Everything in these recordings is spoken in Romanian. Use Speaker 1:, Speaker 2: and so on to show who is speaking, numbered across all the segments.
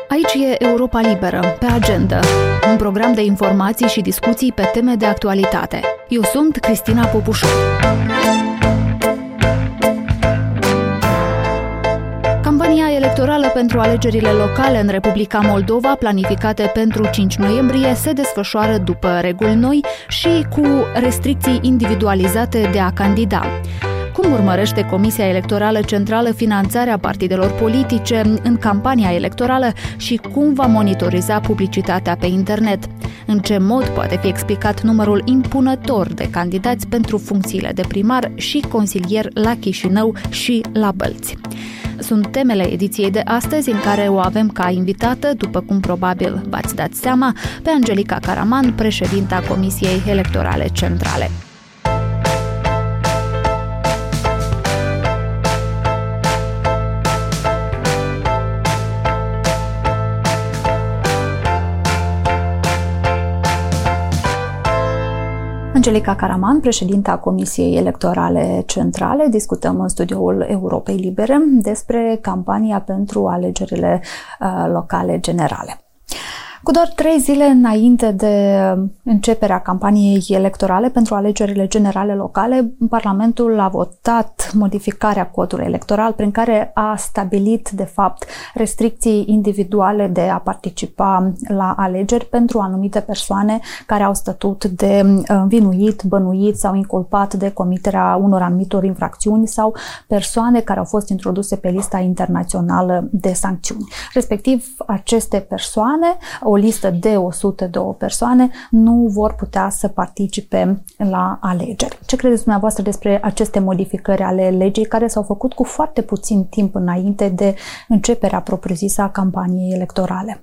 Speaker 1: Aici e Europa Liberă, pe agenda, un program de informații și discuții pe teme de actualitate. Eu sunt Cristina Popușor. Campania electorală pentru alegerile locale în Republica Moldova, planificate pentru 5 noiembrie, se desfășoară după reguli noi și cu restricții individualizate de a candida. Cum urmărește Comisia Electorală Centrală finanțarea partidelor politice în campania electorală și cum va monitoriza publicitatea pe internet? În ce mod poate fi explicat numărul impunător de candidați pentru funcțiile de primar și consilier la Chișinău și la Bălți? Sunt temele ediției de astăzi, în care o avem ca invitată, după cum probabil v-ați dat seama, pe Angelica Caraman, președinta Comisiei Electorale Centrale. Angelica Caraman, președinta Comisiei Electorale Centrale, discutăm în studioul Europei Libere despre campania pentru alegerile locale generale. Cu doar 3 zile înainte de începerea campaniei electorale pentru alegerile generale locale, Parlamentul a votat modificarea codului electoral prin care a stabilit, de fapt, restricții individuale de a participa la alegeri pentru anumite persoane care au statut de învinuit, bănuit sau inculpat de comiterea unor anumitor infracțiuni sau persoane care au fost introduse pe lista internațională de sancțiuni. Respectiv, aceste persoane, o listă de 102 persoane, nu vor putea să participe la alegeri. Ce credeți dumneavoastră despre aceste modificări ale legii care s-au făcut cu foarte puțin timp înainte de începerea propriu-zisă a campaniei electorale?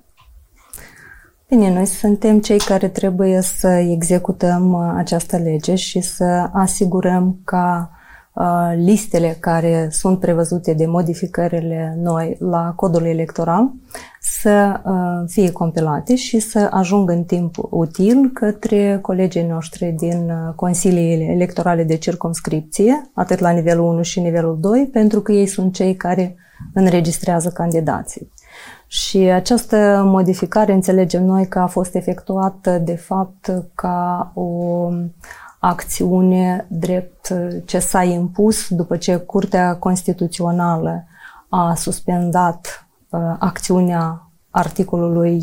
Speaker 2: Bine, noi suntem cei care trebuie să executăm această lege și să asigurăm ca listele care sunt prevăzute de modificările noi la codul electoral să fie compilate și să ajungă în timp util către colegii noștri din consiliile electorale de circumscripție, atât la nivelul 1 și nivelul 2, pentru că ei sunt cei care înregistrează candidații. Și această modificare înțelegem noi că a fost efectuată de fapt ca o acțiune drept ce s-a impus după ce Curtea Constituțională a suspendat acțiunea articolului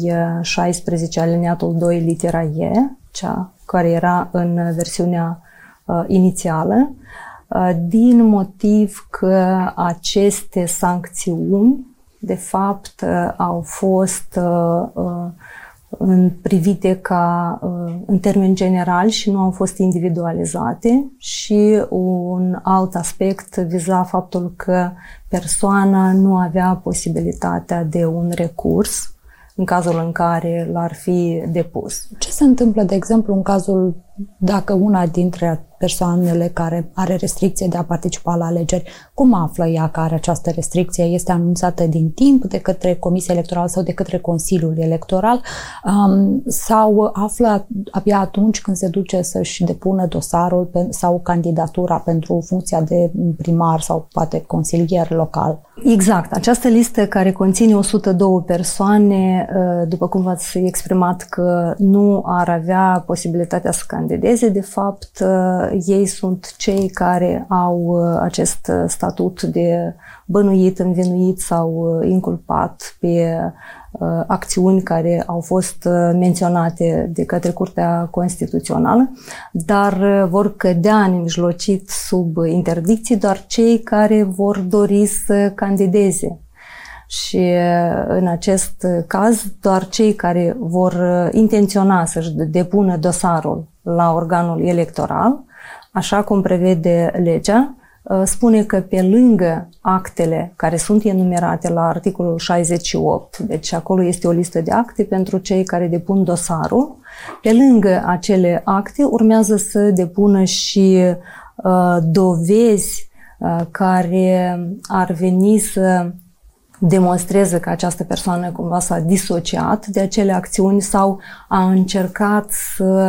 Speaker 2: 16 alineatul 2 litera E, cea care era în versiunea inițială, din motiv că aceste sancțiuni de fapt au fost privite ca în termen general și nu au fost individualizate, și un alt aspect viza faptul că persoana nu avea posibilitatea de un recurs în cazul în care l-ar fi depus.
Speaker 1: Ce se întâmplă, de exemplu, în cazul dacă una dintre persoanele care are restricție de a participa la alegeri, cum află ea că are această restricție? Este anunțată din timp de către Comisia Electorală sau de către Consiliul Electoral, sau află abia atunci când se duce să-și depună dosarul sau candidatura pentru funcția de primar sau poate consilier local?
Speaker 2: Exact. Această listă care conține 102 persoane, după cum v-ați exprimat că nu ar avea posibilitatea să candideze, de fapt ei sunt cei care au acest statut de bănuit, învinuit sau inculpat pe acțiuni care au fost menționate de către Curtea Constituțională, dar vor cădea nemijlocit sub interdicții doar cei care vor dori să candideze. Și în acest caz, doar cei care vor intenționa să-și depună dosarul la organul electoral, așa cum prevede legea, spune că pe lângă actele care sunt enumerate la articolul 68, deci acolo este o listă de acte pentru cei care depun dosarul, pe lângă acele acte urmează să depună și dovezi care ar veni să demonstreze că această persoană cumva s-a disociat de acele acțiuni sau a încercat să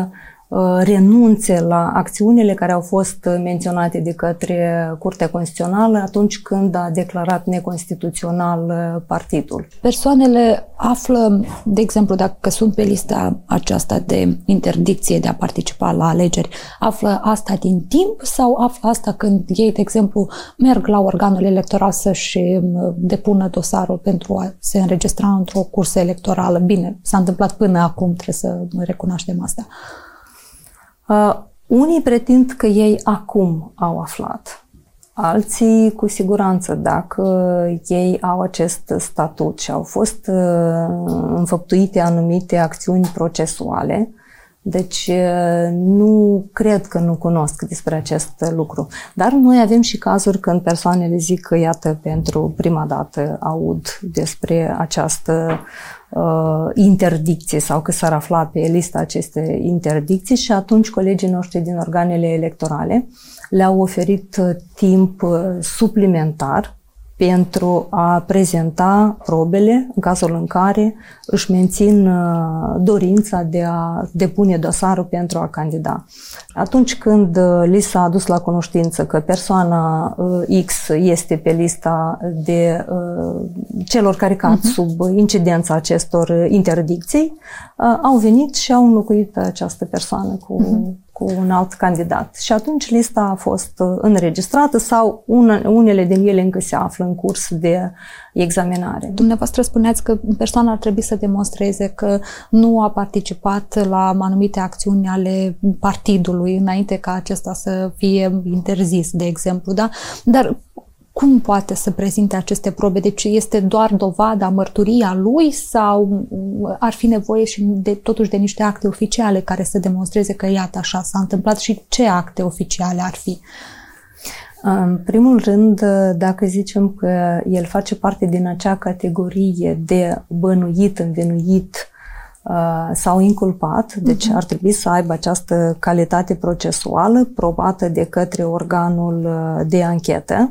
Speaker 2: renunțe la acțiunile care au fost menționate de către Curtea Constituțională atunci când a declarat neconstituțional partidul.
Speaker 1: Persoanele află, de exemplu, dacă sunt pe lista aceasta de interdicție de a participa la alegeri, află asta din timp sau află asta când ei, de exemplu, merg la organul electoral să-și depună dosarul pentru a se înregistra într-o cursă electorală? Bine, s-a întâmplat până acum, trebuie să recunoaștem asta.
Speaker 2: Unii pretind că ei acum au aflat. Alții, cu siguranță, dacă ei au acest statut și au fost înfăptuite anumite acțiuni procesuale, deci nu cred că nu cunosc despre acest lucru. Dar noi avem și cazuri când persoanele zic că, iată, pentru prima dată aud despre această interdicție sau că s-ar afla pe lista acestei interdicții și atunci colegii noștri din organele electorale le-au oferit timp suplimentar pentru a prezenta probele în cazul în care își mențin dorința de a depune dosarul pentru a candida. Atunci când li s-a adus la cunoștință că persoana X este pe lista de celor care cad sub incidența acestor interdicții, au venit și au înlocuit această persoană cu un alt candidat. Și atunci lista a fost înregistrată sau unele din ele încă se află în curs de examinare.
Speaker 1: Dumneavoastră spuneați că persoana ar trebui să demonstreze că nu a participat la anumite acțiuni ale partidului înainte ca acesta să fie interzis, de exemplu, da? Dar cum poate să prezinte aceste probe? Deci este doar dovada, mărturia lui sau ar fi nevoie și totuși de niște acte oficiale care să demonstreze că iată așa s-a întâmplat și ce acte oficiale ar fi?
Speaker 2: În primul rând, dacă zicem că el face parte din acea categorie de bănuit, învinuit sau inculpat, deci ar trebui să aibă această calitate procesuală probată de către organul de anchetă,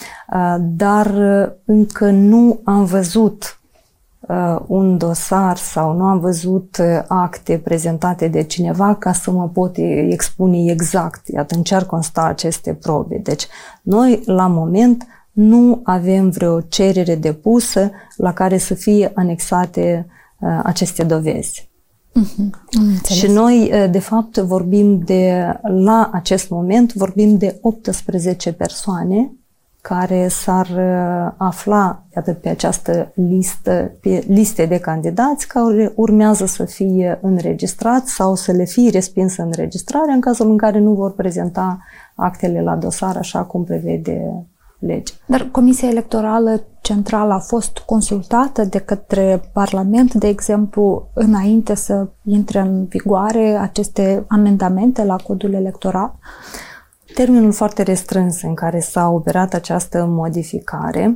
Speaker 2: dar încă nu am văzut un dosar sau nu am văzut acte prezentate de cineva ca să mă pot expune exact, iată, în ce ar consta aceste probe. Deci, noi, la moment, nu avem vreo cerere depusă la care să fie anexate aceste dovezi. Și noi, de fapt, la acest moment, vorbim de 18 persoane care s-ar afla, iată, pe această listă, pe liste de candidați care urmează să fie înregistrați sau să le fie respinsă înregistrarea în cazul în care nu vor prezenta actele la dosar așa cum prevede legea.
Speaker 1: Dar Comisia Electorală Centrală a fost consultată de către Parlament, de exemplu, înainte să intre în vigoare aceste amendamente la codul electoral?
Speaker 2: Termenul foarte restrâns în care s-a operat această modificare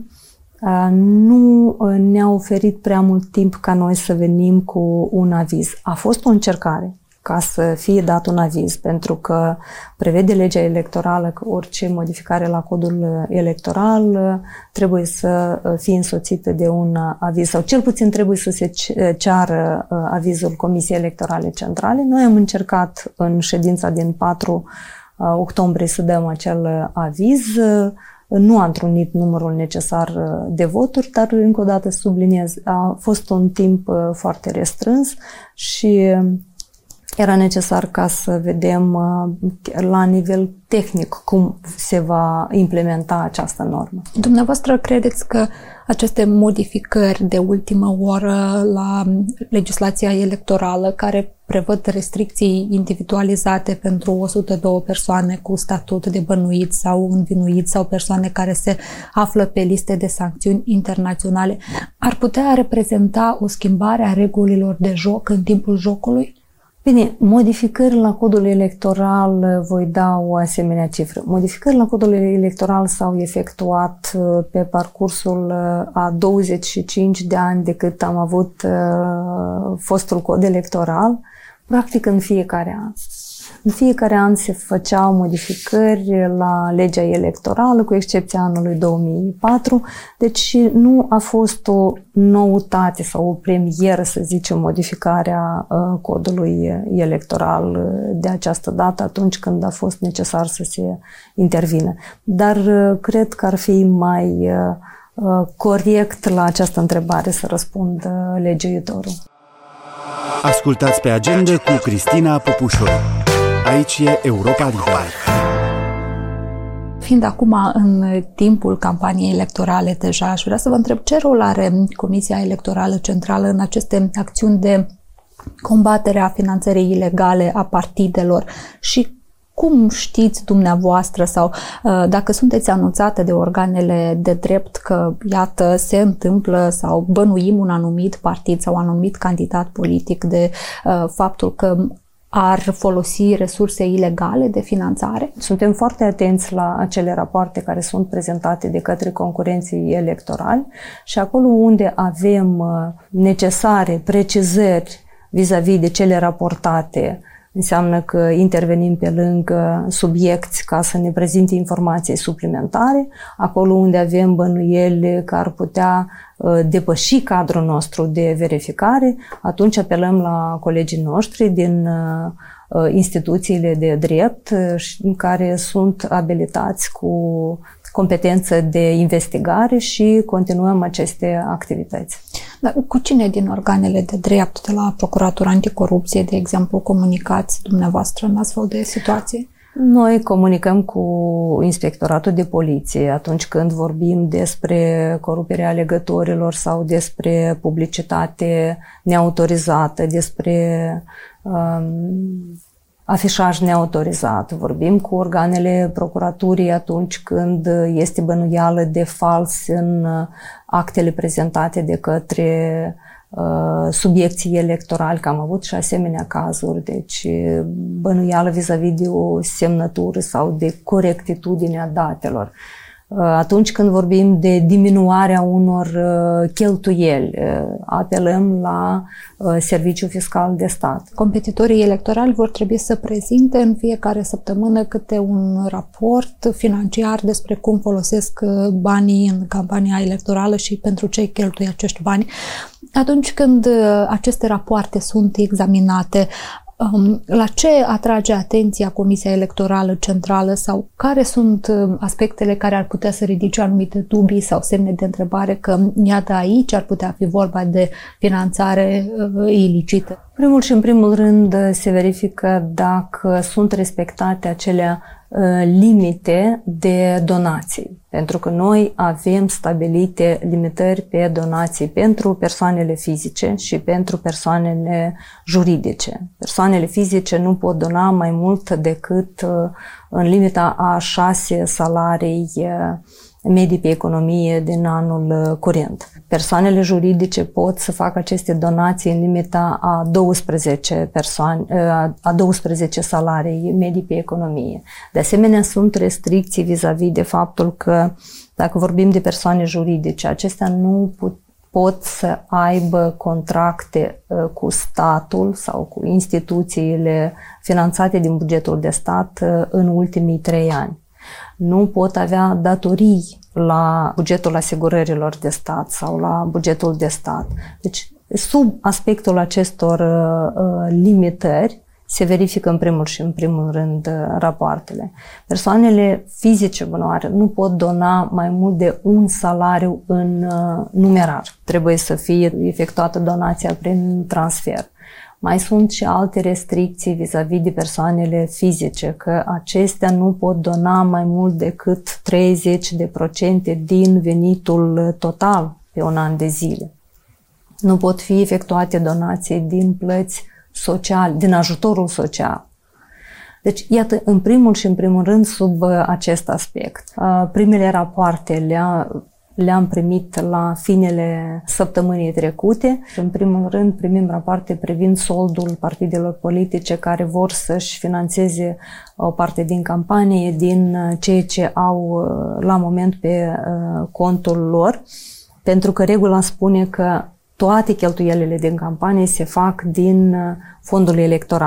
Speaker 2: nu ne-a oferit prea mult timp ca noi să venim cu un aviz. A fost o încercare ca să fie dat un aviz, pentru că prevede legea electorală că orice modificare la codul electoral trebuie să fie însoțită de un aviz sau cel puțin trebuie să se ceară avizul Comisiei Electorale Centrale. Noi am încercat în ședința din 4 octombrie să dăm acel aviz. Nu a întrunit numărul necesar de voturi, dar încă o dată subliniez, a fost un timp foarte restrâns și era necesar ca să vedem la nivel tehnic cum se va implementa această normă.
Speaker 1: Dumneavoastră credeți că aceste modificări de ultimă oră la legislația electorală, care prevăd restricții individualizate pentru 102 persoane cu statut de bănuit sau învinuit sau persoane care se află pe liste de sancțiuni internaționale, ar putea reprezenta o schimbare a regulilor de joc în timpul jocului?
Speaker 2: Bine, modificări la codul electoral, voi da o asemenea cifră. Modificări la codul electoral s-au efectuat pe parcursul a 25 de ani de cât am avut fostul cod electoral, practic în fiecare an. În fiecare an se făceau modificări la legea electorală, cu excepția anului 2004, deci nu a fost o noutate sau o premieră, să zicem, modificarea codului electoral de această dată, atunci când a fost necesar să se intervină. Dar cred că ar fi mai corect la această întrebare să răspundă legiuitorul.
Speaker 3: Ascultați pe Agenda cu Cristina Popușoi. Aici e Europa Liberă.
Speaker 1: Fiind acum în timpul campaniei electorale deja, aș vrea să vă întreb ce rol are Comisia Electorală Centrală în aceste acțiuni de combatere a finanțării ilegale a partidelor și cum știți dumneavoastră sau dacă sunteți anunțate de organele de drept că, iată, se întâmplă sau bănuim un anumit partid sau un anumit candidat politic de faptul că ar folosi resurse ilegale de finanțare?
Speaker 2: Suntem foarte atenți la acele rapoarte care sunt prezentate de către concurenții electorali și acolo unde avem necesare precizări vis-a-vis de cele raportate, înseamnă că intervenim pe lângă subiecți ca să ne prezinte informații suplimentare. Acolo unde avem bănuieli că ar putea depăși cadrul nostru de verificare, atunci apelăm la colegii noștri din instituțiile de drept care sunt abilitați cu competență de investigare și continuăm aceste activități.
Speaker 1: Dar cu cine din organele de drept, de la Procuratura Anticorupție, de exemplu, comunicați dumneavoastră în astfel de situații?
Speaker 2: Noi comunicăm cu Inspectoratul de Poliție atunci când vorbim despre coruperea alegătorilor sau despre publicitate neautorizată, despre afișaj neautorizat. Vorbim cu organele procuraturii atunci când este bănuială de fals în actele prezentate de către subiecții electorali, că am avut și asemenea cazuri, deci bănuială vis-a-vis de o semnătură sau de corectitudinea datelor. Atunci când vorbim de diminuarea unor cheltuieli, apelăm la Serviciul Fiscal de Stat.
Speaker 1: Competitorii electorali vor trebui să prezinte în fiecare săptămână câte un raport financiar despre cum folosesc banii în campania electorală și pentru ce cheltuie acești bani. Atunci când aceste rapoarte sunt examinate, la ce atrage atenția Comisia Electorală Centrală sau care sunt aspectele care ar putea să ridice anumite dubii sau semne de întrebare că, iată, aici ar putea fi vorba de finanțare ilicită?
Speaker 2: Primul și în primul rând se verifică dacă sunt respectate acele limite de donații. Pentru că noi avem stabilite limitări pe donații pentru persoanele fizice și pentru persoanele juridice. Persoanele fizice nu pot dona mai mult decât în limita a 6 salarii medii pe economie din anul curent. Persoanele juridice pot să facă aceste donații în limita a 12 salarii medii pe economie. De asemenea, sunt restricții vis-a-vis de faptul că, dacă vorbim de persoane juridice, acestea nu pot să aibă contracte cu statul sau cu instituțiile finanțate din bugetul de stat în ultimii 3 ani. Nu pot avea datorii la bugetul asigurărilor de stat sau la bugetul de stat. Deci, sub aspectul acestor limitări, se verifică în primul și în primul rând rapoartele. Persoanele fizice bunoare nu pot dona mai mult de un salariu în numerar. Trebuie să fie efectuată donația prin transfer. Mai sunt și alte restricții vis-a-vis de persoanele fizice, că acestea nu pot dona mai mult decât 30% din venitul total pe un an de zile. Nu pot fi efectuate donații din plăți sociale, din ajutorul social. Deci, iată, în primul și în primul rând, sub acest aspect. Primele rapoarte le-am primit la finele săptămânii trecute. În primul rând, primim rapoarte privind soldul partidelor politice care vor să-și financeze o parte din campanie, din ceea ce au la moment pe contul lor, pentru că regula spune că toate cheltuielile din campanie se fac din fondul electoral.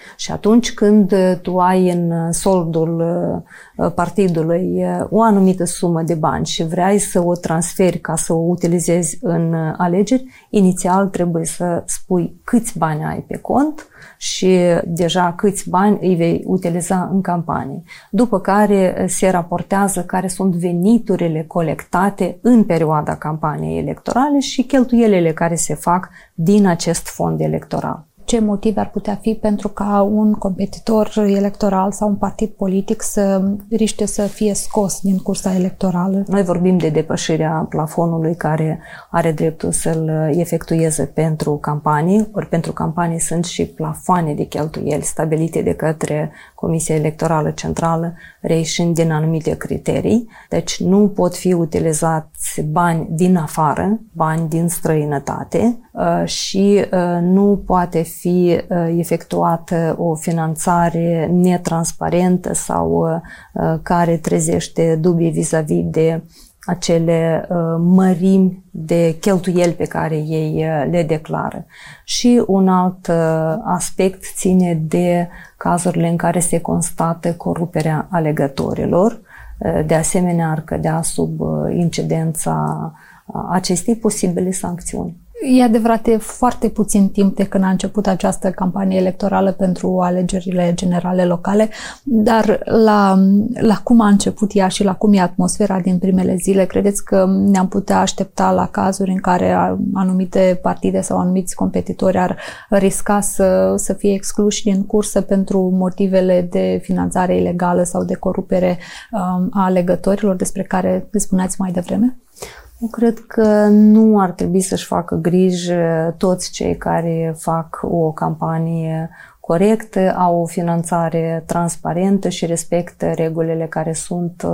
Speaker 2: Și atunci când tu ai în soldul partidului o anumită sumă de bani și vrei să o transferi ca să o utilizezi în alegeri, inițial trebuie să spui câți bani ai pe cont și deja câți bani îi vei utiliza în campanie. După care se raportează care sunt veniturile colectate în perioada campaniei electorale și cheltuielile care se fac din acest fond electoral.
Speaker 1: Ce motive ar putea fi pentru ca un competitor electoral sau un partid politic să riște să fie scos din cursa electorală?
Speaker 2: Noi vorbim de depășirea plafonului care are dreptul să-l efectueze pentru campanii, ori pentru campanii sunt și plafoane de cheltuieli stabilite de către Comisia Electorală Centrală, reieșind din anumite criterii. Deci nu pot fi utilizați bani din afară, bani din străinătate și nu poate fi efectuată o finanțare netransparentă sau care trezește dubii vis-a-vis de acele mărimi de cheltuieli pe care ei le declară. Și un alt aspect ține de cazurile în care se constată coruperea alegătorilor. De asemenea, ar cădea sub incidența acestei posibile sancțiuni.
Speaker 1: E adevărat, e foarte puțin timp de când a început această campanie electorală pentru alegerile generale locale, dar la cum a început ea și la cum e atmosfera din primele zile, credeți că ne-am putea aștepta la cazuri în care anumite partide sau anumiți competitori ar risca să fie excluși din cursă pentru motivele de finanțare ilegală sau de corupere a alegătorilor despre care spuneați mai devreme?
Speaker 2: Eu cred că nu ar trebui să-și facă griji toți cei care fac o campanie corectă, au o finanțare transparentă și respectă regulile care sunt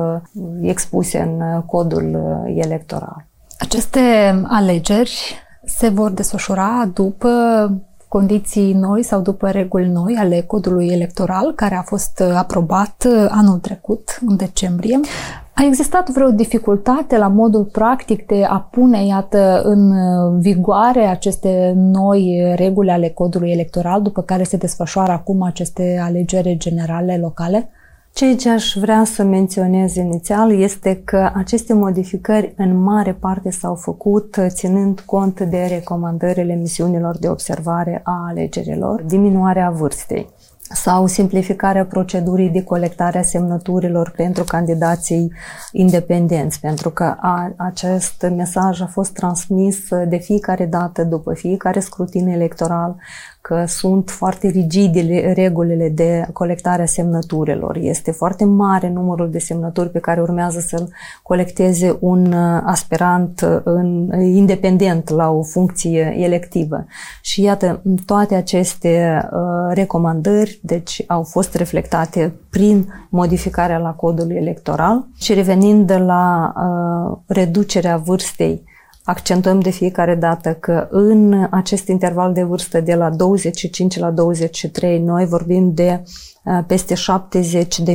Speaker 2: expuse în codul electoral.
Speaker 1: Aceste alegeri se vor desfășura după condiții noi sau după reguli noi ale codului electoral, care a fost aprobat anul trecut, în decembrie. A existat vreo dificultate la modul practic de a pune, iată, în vigoare aceste noi reguli ale codului electoral, după care se desfășoară acum aceste alegeri generale locale?
Speaker 2: Ceea ce aș vrea să menționez inițial este că aceste modificări în mare parte s-au făcut ținând cont de recomandările misiunilor de observare a alegerilor, diminuarea vârstei sau simplificarea procedurii de colectare a semnăturilor pentru candidații independenți, pentru că acest mesaj a fost transmis de fiecare dată după fiecare scrutin electoral, că sunt foarte rigide regulile de colectare a semnăturilor. Este foarte mare numărul de semnături pe care urmează să-l colecteze un aspirant independent la o funcție electivă. Și iată, toate aceste recomandări deci, au fost reflectate prin modificarea la codul electoral. Și revenind la reducerea vârstei, accentuăm de fiecare dată că în acest interval de vârstă de la 25 la 23 noi vorbim de peste 70.000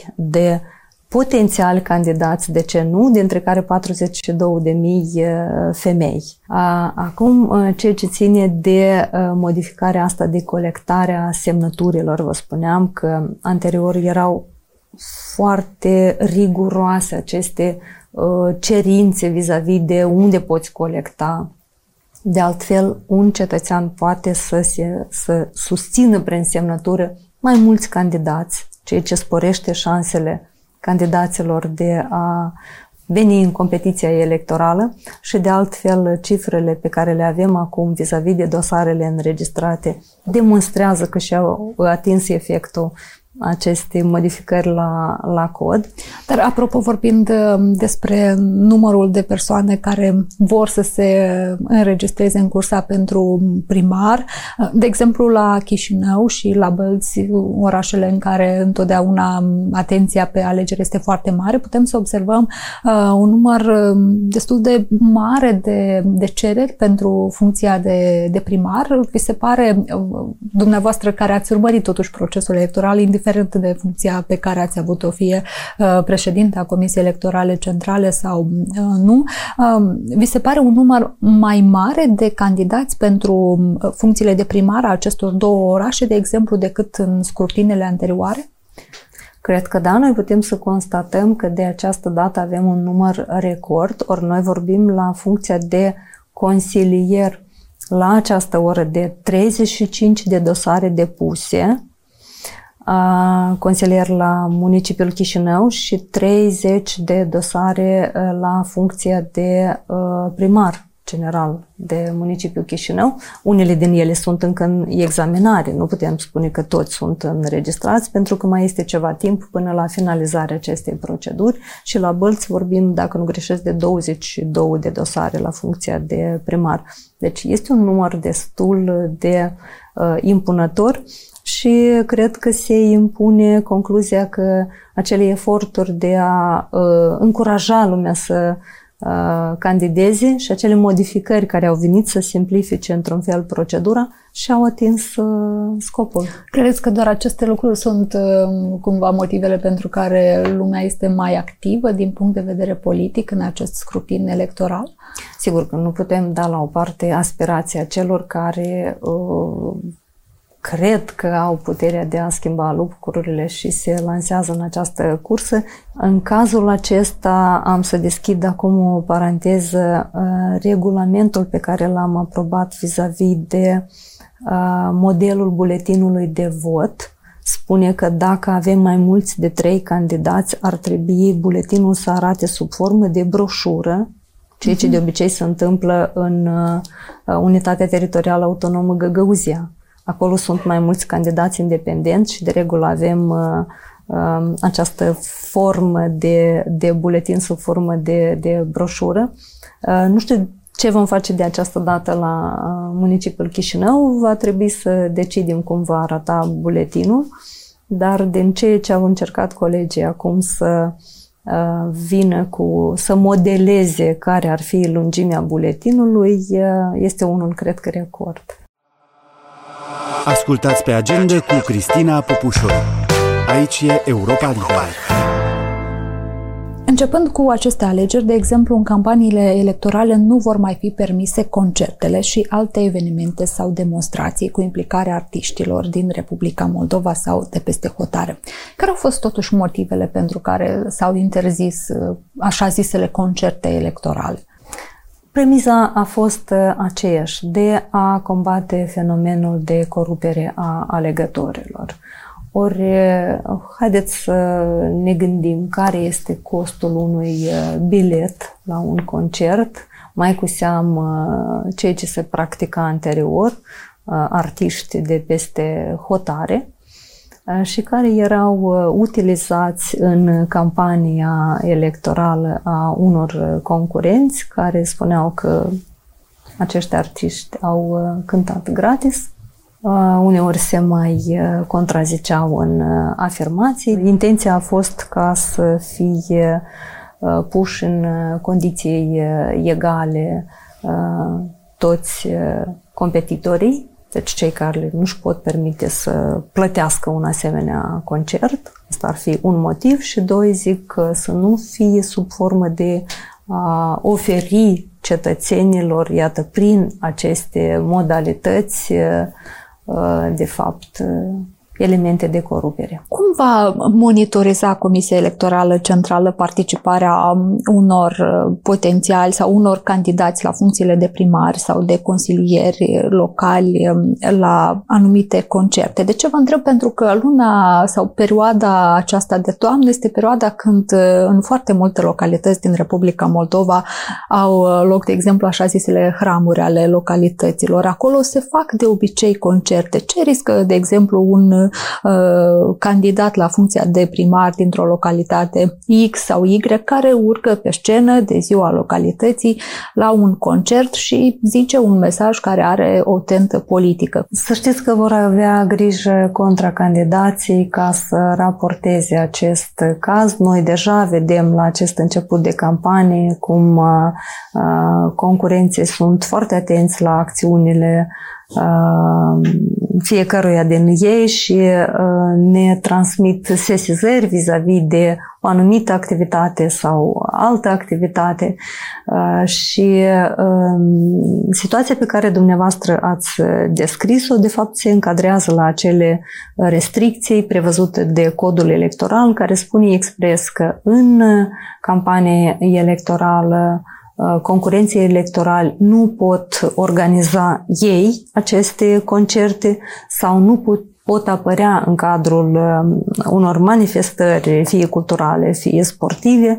Speaker 2: de potențiali candidați, de ce nu, dintre care 42.000 femei. Acum, ceea ce ține de modificarea asta de colectarea semnăturilor, vă spuneam că anterior erau foarte riguroase aceste cerințe vis-a-vis de unde poți colecta. De altfel, un cetățean poate să susțină prin semnătură mai mulți candidați, ceea ce sporește șansele candidaților de a veni în competiția electorală și de altfel cifrele pe care le avem acum vis-a-vis de dosarele înregistrate demonstrează că și-au atins efectul aceste modificări la cod.
Speaker 1: Dar apropo, vorbind despre numărul de persoane care vor să se înregistreze în cursa pentru primar, de exemplu la Chișinău și la Bălți, orașele în care întotdeauna atenția pe alegeri este foarte mare, putem să observăm un număr destul de mare de cereri pentru funcția de primar. Vi se pare, dumneavoastră care ați urmărit totuși procesul electoral, indiferent indiferent de funcția pe care ați avut-o, fie președinta Comisiei Electorale Centrale sau nu, vi se pare un număr mai mare de candidați pentru funcțiile de primar a acestor două orașe, de exemplu, decât în scrutinele anterioare?
Speaker 2: Cred că da, noi putem să constatăm că de această dată avem un număr record, ori noi vorbim la funcția de consilier la această oră de 35 de dosare depuse, consilier la municipiul Chișinău și 30 de dosare la funcția de primar general de municipiul Chișinău. Unele din ele sunt încă în examinare, nu putem spune că toți sunt înregistrați, pentru că mai este ceva timp până la finalizarea acestei proceduri și la Bălți vorbim, dacă nu greșesc, de 22 de dosare la funcția de primar. Deci este un număr destul de impunător și cred că se impune concluzia că acele eforturi de a încuraja lumea să candideze și acele modificări care au venit să simplifice într-un fel procedura și-au atins scopul.
Speaker 1: Credeți că doar aceste lucruri sunt cumva motivele pentru care lumea este mai activă din punct de vedere politic în acest scrutin electoral?
Speaker 2: Sigur că nu putem da la o parte aspirația celor care cred că au puterea de a schimba lucrurile și se lansează în această cursă. În cazul acesta am să deschid acum o paranteză. Regulamentul pe care l-am aprobat vis-a-vis de modelul buletinului de vot spune că dacă avem mai mulți de 3 candidați, ar trebui buletinul să arate sub formă de broșură, ceea ce de obicei se întâmplă în Unitatea Teritorială Autonomă Găgăuzia. Acolo sunt mai mulți candidați independenți și de regulă avem această formă de buletin sub formă de broșură. Nu știu ce vom face de această dată la municipiul Chișinău, va trebui să decidem cum va arata buletinul, dar din ceea ce au încercat colegii acum să vină să modeleze care ar fi lungimea buletinului, este unul, cred că, record.
Speaker 3: Ascultați pe Agenda cu Cristina Popușoi. Aici e Europa Liberă.
Speaker 1: Începând cu aceste alegeri, de exemplu, în campaniile electorale nu vor mai fi permise concertele și alte evenimente sau demonstrații cu implicarea artiștilor din Republica Moldova sau de peste hotare. Care au fost totuși motivele pentru care s-au interzis așa zisele concerte electorale?
Speaker 2: Premiza a fost aceeași, de a combate fenomenul de corupere a alegătorilor. Ori, haideți să ne gândim care este costul unui bilet la un concert, mai cu seamă ceea ce se practica anterior, artiști de peste hotare, și care erau utilizați în campania electorală a unor concurenți care spuneau că acești artiști au cântat gratis. Uneori se mai contraziceau în afirmații. Intenția a fost ca să fie puși în condiții egale toți competitorii, deci cei care nu-și pot permite să plătească un asemenea concert. Asta ar fi un motiv și doi, zic că să nu fie sub formă de a oferi cetățenilor, iată, prin aceste modalități, de fapt, elemente de corupere.
Speaker 1: Cum va monitoriza Comisia Electorală Centrală participarea unor potențiali sau unor candidați la funcțiile de primari sau de consilieri locali la anumite concerte? De ce vă întreb? Pentru că luna sau perioada aceasta de toamnă este perioada când în foarte multe localități din Republica Moldova au loc, de exemplu, așa zisele hramuri ale localităților. Acolo se fac de obicei concerte. Ce riscă, de exemplu, un candidat la funcția de primar dintr-o localitate X sau Y care urcă pe scenă de ziua localității la un concert și zice un mesaj care are o tentă politică?
Speaker 2: Să știți că vor avea grijă contracandidații ca să raporteze acest caz. Noi deja vedem la acest început de campanie cum concurenții sunt foarte atenți la acțiunile fiecăruia din ei și ne transmit sesizări vis-a-vis de o anumită activitate sau altă activitate și situația pe care dumneavoastră ați descris-o, de fapt, se încadrează la acele restricții prevăzute de codul electoral, care spune expres că în campania electorală concurenții electorali nu pot organiza ei aceste concerte sau nu pot apărea în cadrul unor manifestări, fie culturale, fie sportive,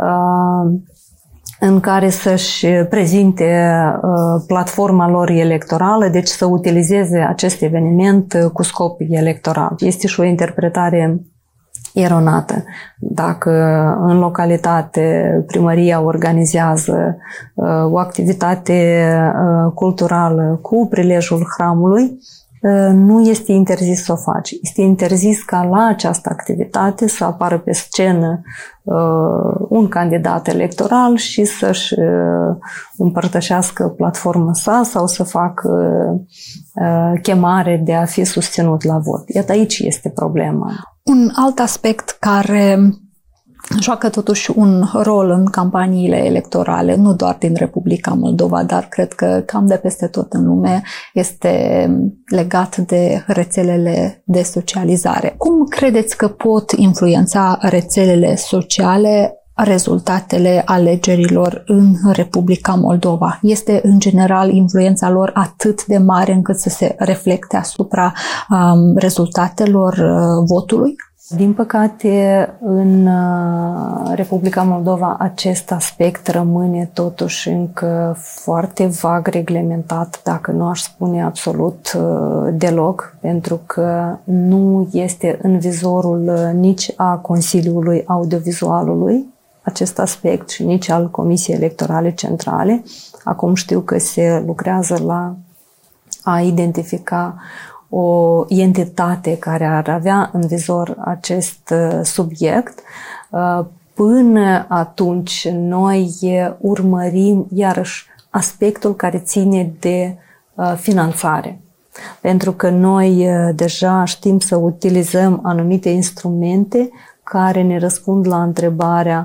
Speaker 2: în care să-și prezinte platforma lor electorală, deci să utilizeze acest eveniment cu scop electoral. Este și o interpretare eronată. Dacă în localitate primăria organizează o activitate culturală cu prilejul hramului, nu este interzis să o faci. Este interzis ca la această activitate să apară pe scenă un candidat electoral și să-și împărtășească platforma sa sau să facă chemare de a fi susținut la vot. Iată, aici este problema.
Speaker 1: Un alt aspect care joacă totuși un rol în campaniile electorale, nu doar din Republica Moldova, dar cred că cam de peste tot în lume, este legat de rețelele de socializare. Cum credeți că pot influența rețelele sociale rezultatele alegerilor în Republica Moldova? Este în general influența lor atât de mare încât să se reflecte asupra rezultatelor votului?
Speaker 2: Din păcate, în Republica Moldova acest aspect rămâne totuși încă foarte vag reglementat, dacă nu aș spune absolut deloc, pentru că nu este în vizorul nici a Consiliului Audiovizualului acest aspect și nici al Comisiei Electorale Centrale. Acum știu că se lucrează la a identifica o entitate care ar avea în vizor acest subiect. Până atunci, noi urmărim iarăși aspectul care ține de finanțare. Pentru că noi deja știm să utilizăm anumite instrumente care ne răspund la întrebarea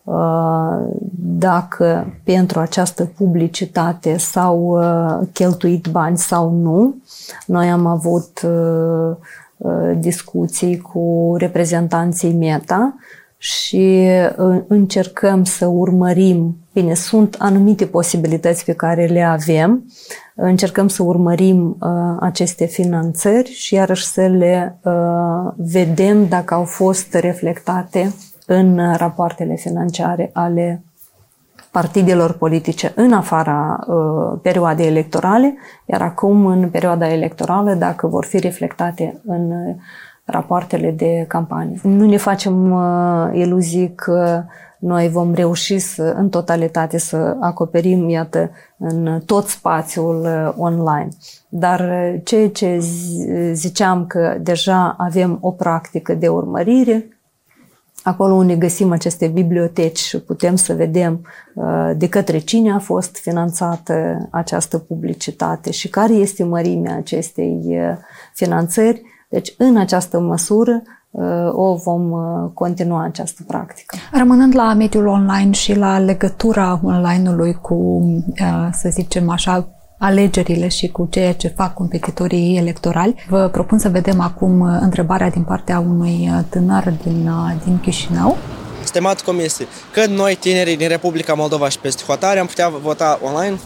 Speaker 2: dacă pentru această publicitate s-au cheltuit bani sau nu. Noi am avut discuții cu reprezentanții Meta și încercăm să urmărim, bine, sunt anumite posibilități pe care le avem, încercăm să urmărim aceste finanțări și iarăși să le vedem dacă au fost reflectate în rapoartele financiare ale partidelor politice în afara perioadei electorale, iar acum, în perioada electorală, dacă vor fi reflectate în rapoartele de campanie. Nu ne facem iluzii că noi vom reuși în totalitate să acoperim, iată, în tot spațiul online. Dar ceea ce ziceam că deja avem o practică de urmărire, acolo unde găsim aceste biblioteci și putem să vedem de către cine a fost finanțată această publicitate și care este mărimea acestei finanțări. Deci, în această măsură, o vom continua această practică.
Speaker 1: Rămânând la mediul online și la legătura online-ului cu, să zicem așa, alegerile și cu ceea ce fac competitorii electorali, vă propun să vedem acum întrebarea din partea unui tânăr din Chișinău.
Speaker 4: Stimat comisie, când noi, tinerii din Republica Moldova și peste hotare, am putea vota online?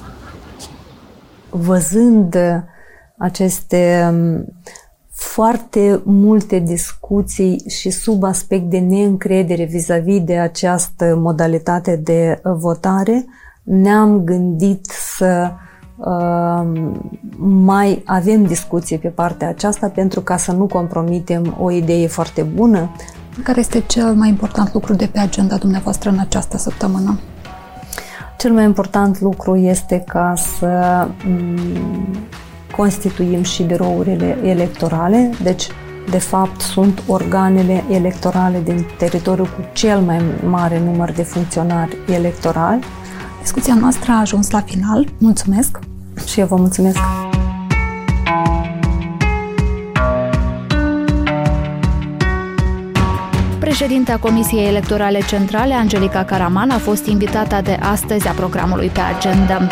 Speaker 2: Văzând aceste foarte multe discuții și sub aspect de neîncredere vis-a-vis de această modalitate de votare, ne-am gândit să mai avem discuții pe partea aceasta pentru ca să nu compromitem o idee foarte bună.
Speaker 1: Care este cel mai important lucru de pe agenda dumneavoastră în această săptămână?
Speaker 2: Cel mai important lucru este ca să constituim și birourile electorale, deci de fapt sunt organele electorale din teritoriul cu cel mai mare număr de funcționari electorali.
Speaker 1: Discuția noastră a ajuns la final. Mulțumesc!
Speaker 2: Și eu vă mulțumesc!
Speaker 1: Președinta Comisiei Electorale Centrale, Angelica Caraman, a fost invitata de astăzi a programului Pe Agenda.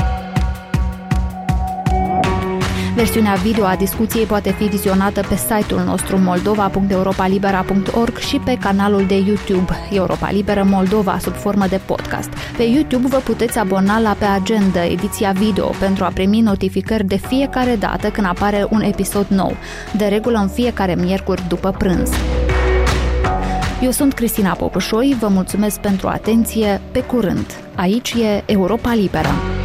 Speaker 1: Versiunea video a discuției poate fi vizionată pe site-ul nostru moldova.europalibera.org și pe canalul de YouTube Europa Liberă Moldova sub formă de podcast. Pe YouTube vă puteți abona la Pe Agenda, ediția video, pentru a primi notificări de fiecare dată când apare un episod nou, de regulă în fiecare miercuri după prânz. Eu sunt Cristina Popușoi, vă mulțumesc pentru atenție, pe curând. Aici e Europa Liberă.